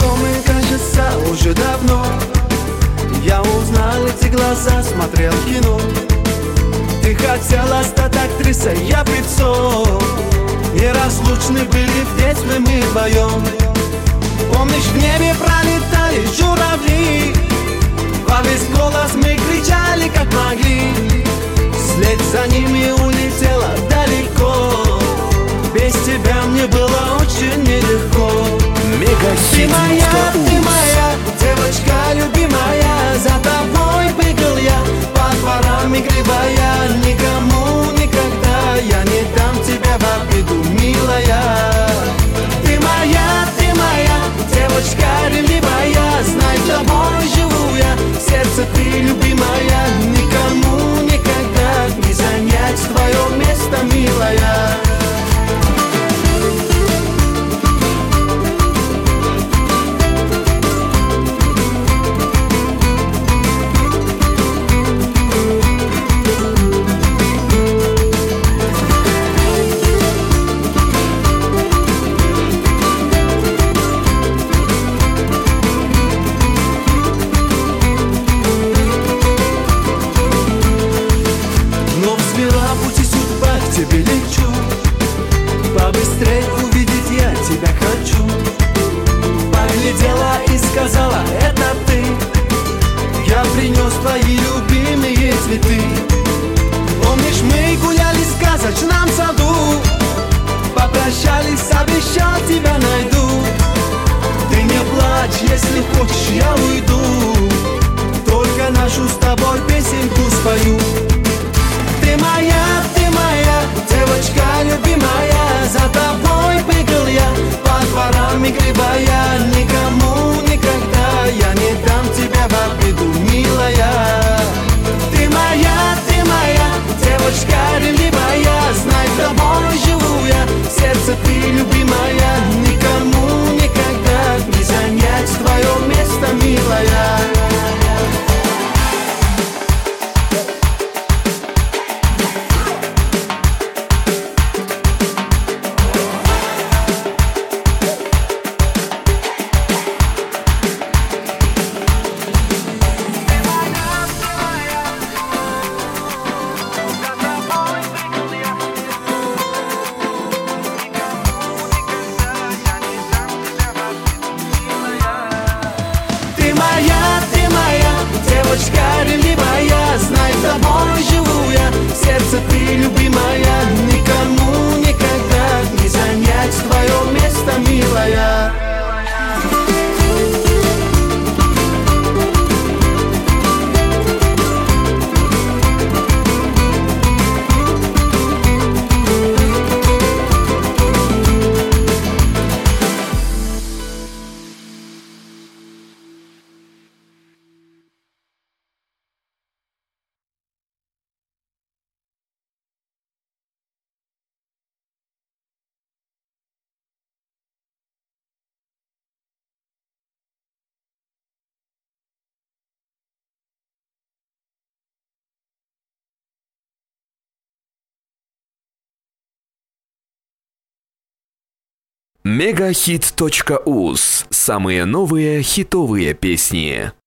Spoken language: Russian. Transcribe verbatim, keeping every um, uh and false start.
знакомы, кажется, уже давно. Я узнал эти глаза, смотрел кино. Ты хотела стать актрисой, я певцом. Неразлучны были в детстве мы вдвоем. Помнишь, в небе пролетали журавли, во весь голос мы кричали, как могли. Вслед за ними улетела далеко. Без тебя мне было очень нелегко. Ты моя, ты моя, девочка любимая. За тобой бегал я по дворам игривая. Никому никогда я не дам тебя в обиду, милая. Ты моя, ты моя, девочка ревнивая. Знай, тобой живу я, в сердце ты любимая. Никому никогда не занять твое место, милая. Тебе лечу, побыстрей увидеть я тебя хочу. Поглядела и сказала, это ты. Я принес твои любимые цветы. Помнишь, мы гуляли в сказочном саду, попрощались, обещал, тебя найду. Ты не плачь, если хочешь, я уйду. Только нашу с тобой песенку спою. Ты моя, ты моя, девочка любимая. За тобой бегал я по дворам игривая. Никому никогда я не дам тебя в обиду, милая. Ты моя, ты моя, девочка ревнивая. Знай, тобой живу я, в сердце ты любимая. Никому никогда не занять твое место, милая. Девочка ревнивая, знай, тобой живу я, в сердце ты любимая. Никому никогда не занять твое место, милая. мегахит точка уз. Самые новые хитовые песни.